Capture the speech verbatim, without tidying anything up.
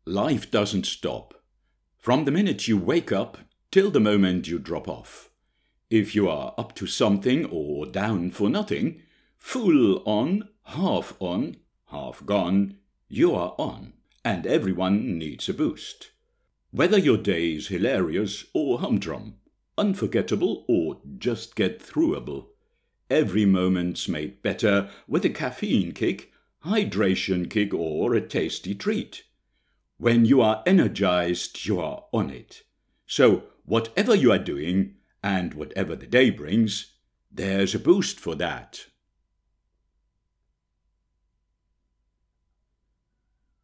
Life doesn't stop. From the minute you wake up till the moment you drop off. If you are up to something or down for nothing, full on, half on, half gone, you are on, and everyone needs a boost. Whether your day's hilarious or humdrum, unforgettable or just get throughable, every moment's made better with a caffeine kick, hydration kick, or a tasty treat. When you are energized, you are on it. So, whatever you are doing, and whatever the day brings, there's a boost for that.